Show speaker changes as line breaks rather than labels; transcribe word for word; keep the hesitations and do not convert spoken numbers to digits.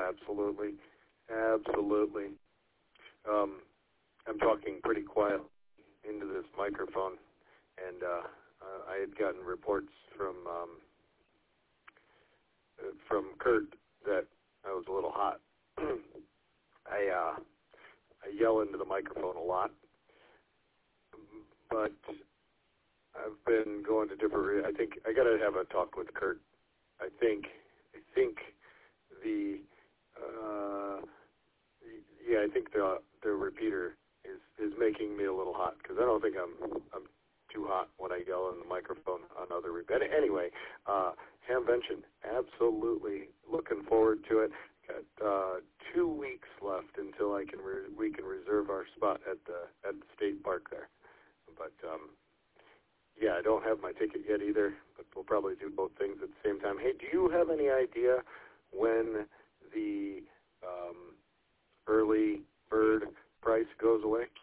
absolutely, absolutely. Um, I'm talking pretty quiet into this microphone, and uh, uh, I had gotten reports from um, uh, from Kurt that I was a little hot. I uh, I yell into the microphone a lot, but I've been going to different. Re- I think I got to have a talk with Kurt. I think I think the uh, yeah I think the the repeater is, is making me a little hot because I don't think I'm I'm too hot when I yell in the microphone on other repeat. Anyway, uh, Hamvention, absolutely looking forward to it. Got uh, two weeks left until I can re- we can reserve our spot at the at the state park there. But um, yeah, I don't have my ticket yet either. But we'll probably do both things at the same time. Hey, do you have any idea when the um, early bird price goes away?